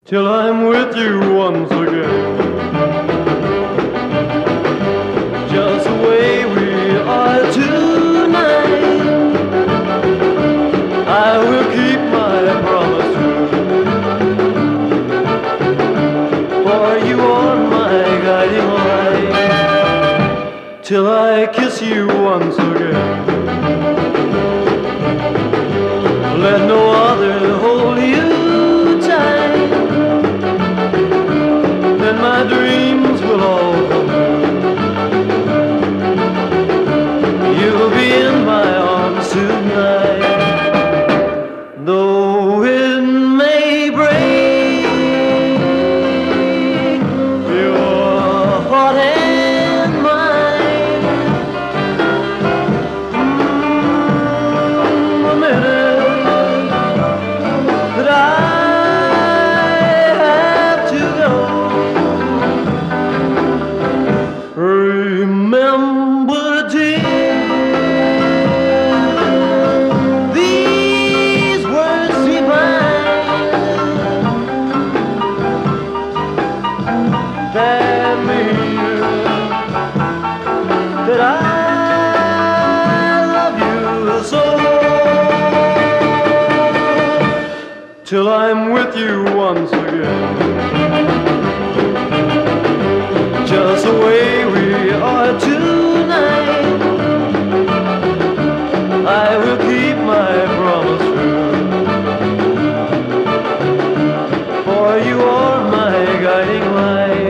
till I'm with you once again. Just the way we are tonight, I will keep my promise true, for you are my guiding light, till I kiss you once again. Let no other hold you tight, then my dreams will all come true. You'll be in my arms tonight, though it may break your heart and mine. A minute that I have to go. Remember, dear, these words divine that mean that I love you so, till I'm with you once again. Just the way we are tonight, I will keep my promise true, for you are my guiding light.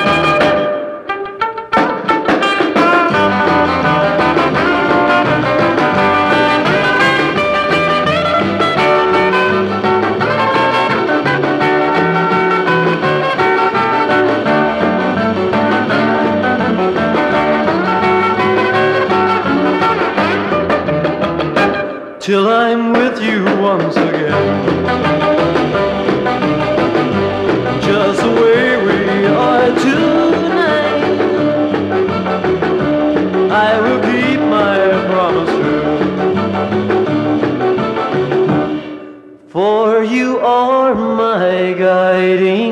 Till I'm with you once again. Just the way we are tonight, I will keep my promise true, for you are my guiding